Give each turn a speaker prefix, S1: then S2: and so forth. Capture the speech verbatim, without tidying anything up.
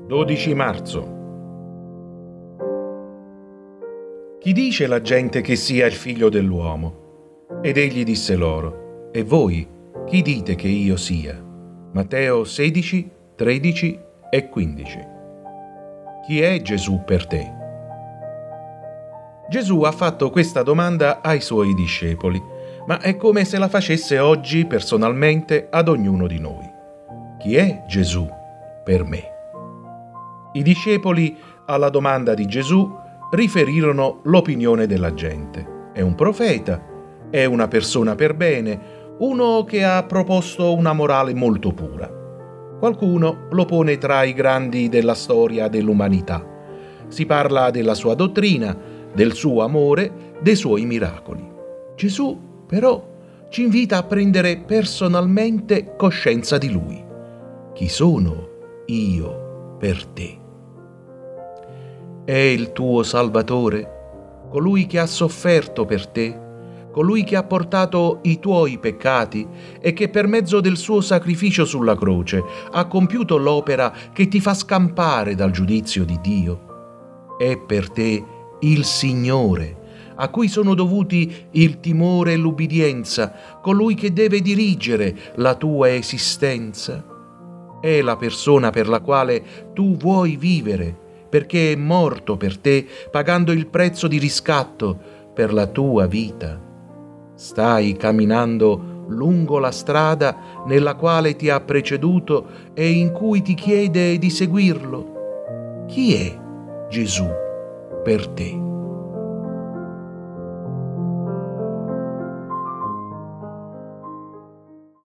S1: dodici marzo. Chi dice la gente che sia il figlio dell'uomo? Ed egli disse loro: e voi, chi dite che io sia? Matteo sedici, tredici e quindici. Chi è Gesù per te? Gesù ha fatto questa domanda ai suoi discepoli, ma è come se la facesse oggi personalmente ad ognuno di noi. Chi è Gesù per me? I discepoli, alla domanda di Gesù, riferirono l'opinione della gente. È un profeta, è una persona per bene, uno che ha proposto una morale molto pura. Qualcuno lo pone tra i grandi della storia dell'umanità. Si parla della sua dottrina, del suo amore, dei suoi miracoli. Gesù, però, ci invita a prendere personalmente coscienza di lui. Chi sono io per te? È il tuo Salvatore, colui che ha sofferto per te, colui che ha portato i tuoi peccati e che per mezzo del suo sacrificio sulla croce ha compiuto l'opera che ti fa scampare dal giudizio di Dio. È per te il Signore, a cui sono dovuti il timore e l'ubbidienza, colui che deve dirigere la tua esistenza. È la persona per la quale tu vuoi vivere, perché è morto per te, pagando il prezzo di riscatto per la tua vita. Stai camminando lungo la strada nella quale ti ha preceduto e in cui ti chiede di seguirlo. Chi è Gesù per te?